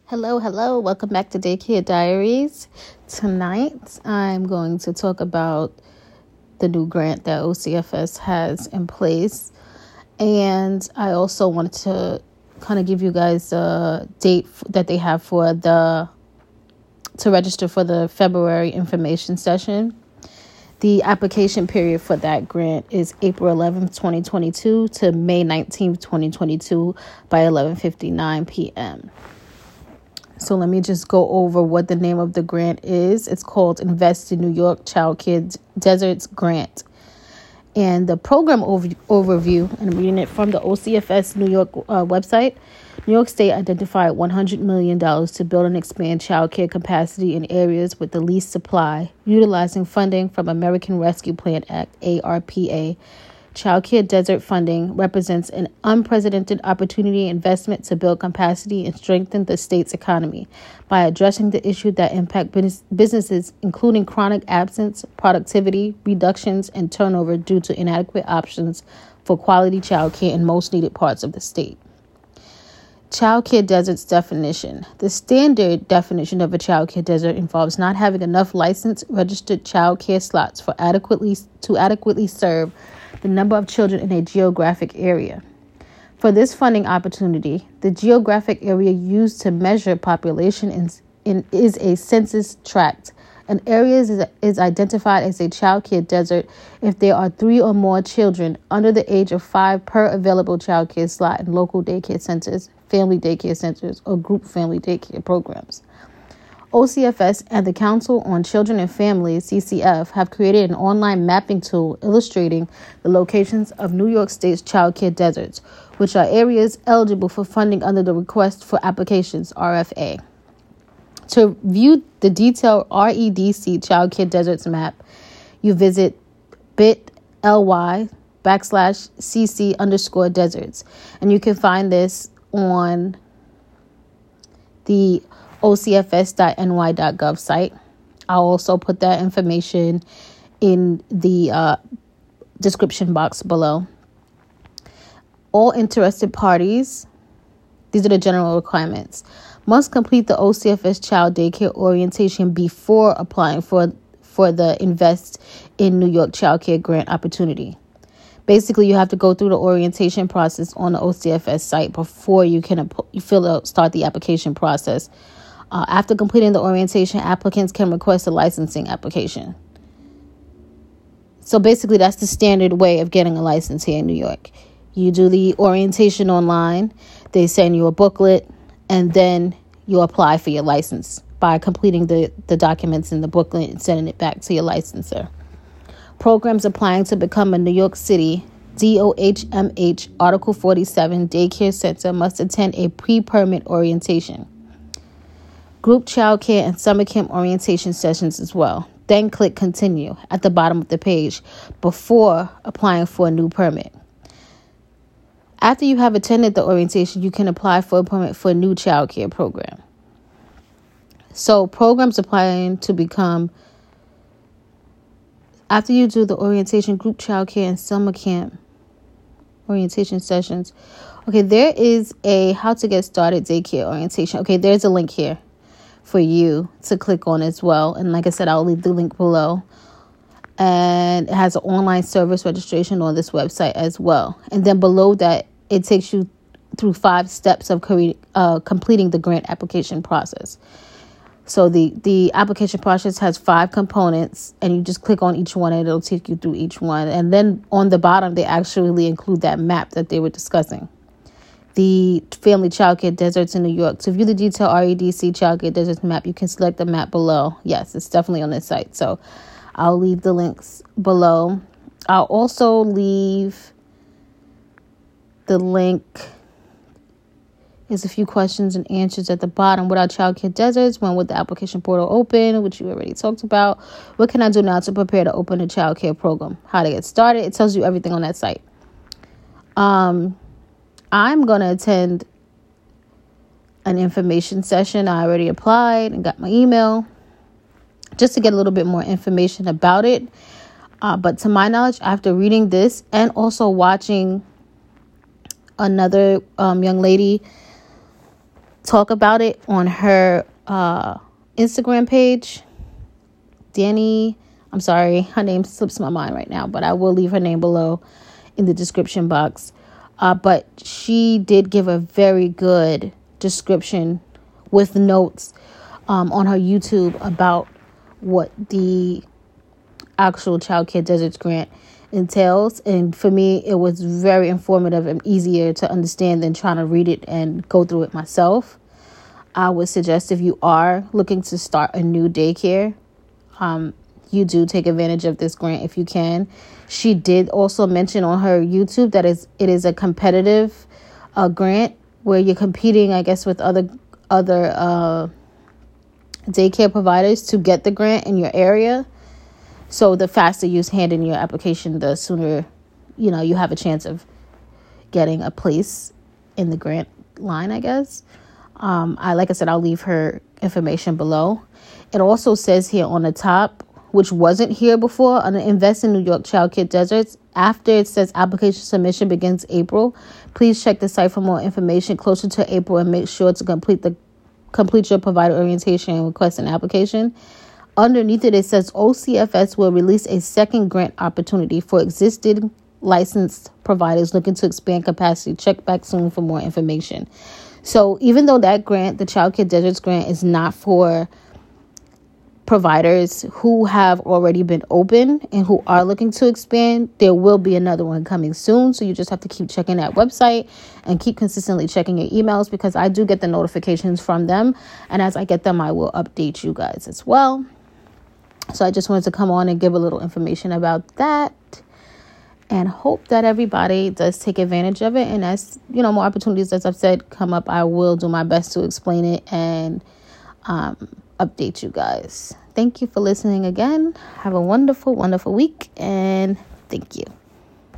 Hello, hello. Welcome back to Daycare Diaries. Tonight, I'm going to talk about the new grant that OCFS has in place. And I also wanted to kind of give you guys a date that they have to register for the February information session. The application period for that grant is April 11th, 2022 to May 19th, 2022 by 11:59 p.m. So let me just go over what the name of the grant is. It's called Invest in New York Child Care Deserts Grant. And the program overview, and I'm reading it from the OCFS New York website. New York State identified $100 million to build and expand child care capacity in areas with the least supply, utilizing funding from American Rescue Plan Act, ARPA. Child Care Desert funding represents an unprecedented opportunity investment to build capacity and strengthen the state's economy by addressing the issue that impact businesses, including chronic absence, productivity reductions, and turnover due to inadequate options for quality child care in most needed parts of the state. Child care desert's definition. The standard definition of a child care desert involves not having enough licensed registered child care slots to adequately serve the number of children in a geographic area. For this funding opportunity, the geographic area used to measure population is a census tract. An area is identified as a child care desert if there are 3 or more children under the age of 5 per available child care slot in local daycare centers, family daycare centers, or group family daycare programs. OCFS and the Council on Children and Families, CCF, have created an online mapping tool illustrating the locations of New York State's child care deserts, which are areas eligible for funding under the Request for Applications, RFA. To view the detailed REDC child care deserts map, you visit bit.ly/CC_deserts, and you can find this on the ocfs.ny.gov site. I'll also put that information in the description box below. All interested parties, these are the general requirements, must complete the OCFS Child Daycare Orientation before applying for the Invest in New York Child Care Grant opportunity. Basically, you have to go through the orientation process on the OCFS site before you can start the application process. After completing the orientation, applicants can request a licensing application. So basically, that's the standard way of getting a license here in New York. You do the orientation online, they send you a booklet, and then you apply for your license by completing the documents in the booklet and sending it back to your licensor. Programs applying to become a New York City DOHMH Article 47 daycare center must attend a pre-permit orientation, group child care, and summer camp orientation sessions as well. Then click Continue at the bottom of the page before applying for a new permit. After you have attended the orientation, you can apply for a permit for a new child care program. So programs applying to become, after you do the orientation, group child care, and summer camp orientation sessions. Okay, there is a how to get started daycare orientation. Okay, there's a link here for you to click on as well. And like I said, I'll leave the link below. And it has an online service registration on this website as well. And then below that, it takes you through 5 steps of completing the grant application process. So the application process has 5 components, and you just click on each one and it'll take you through each one. And then on the bottom, they actually include that map that they were discussing. The Family Childcare Deserts in New York. To view the detailed REDC Childcare Deserts map, you can select the map below. Yes, it's definitely on this site. So I'll leave the links below. I'll also leave the link. There's a few questions and answers at the bottom. What are childcare deserts? When would the application portal open? Which you already talked about. What can I do now to prepare to open a childcare program? How to get started. It tells you everything on that site. I'm going to attend an information session. I already applied and got my email just to get a little bit more information about it. But to my knowledge, after reading this and also watching another young lady talk about it on her Instagram page. Danny, I'm sorry, her name slips my mind right now, but I will leave her name below in the description box. But she did give a very good description with notes on her YouTube about what the actual Child Care Deserts grant entails. And for me, it was very informative and easier to understand than trying to read it and go through it myself. I would suggest if you are looking to start a new daycare, you do take advantage of this grant if you can. She did also mention on her YouTube that it is a competitive grant where you're competing, I guess, with other daycare providers to get the grant in your area. So the faster you hand in your application, the sooner, you have a chance of getting a place in the grant line, I guess. Like I said, I'll leave her information below. It also says here on the top, which wasn't here before, on the Invest in New York Child Care Deserts. After it says application submission begins April, please check the site for more information closer to April and make sure to complete your provider orientation and request an application. Underneath it says OCFS will release a second grant opportunity for existing licensed providers looking to expand capacity. Check back soon for more information. So even though that grant, the Child Care Deserts grant, is not for providers who have already been open and who are looking to expand, there will be another one coming soon. So you just have to keep checking that website and keep consistently checking your emails, because I do get the notifications from them. And as I get them, I will update you guys as well. So I just wanted to come on and give a little information about that, and hope that everybody does take advantage of it. And as more opportunities, as I've said, come up, I will do my best to explain it and update you guys. Thank you for listening again. Have a wonderful, wonderful week, and thank you.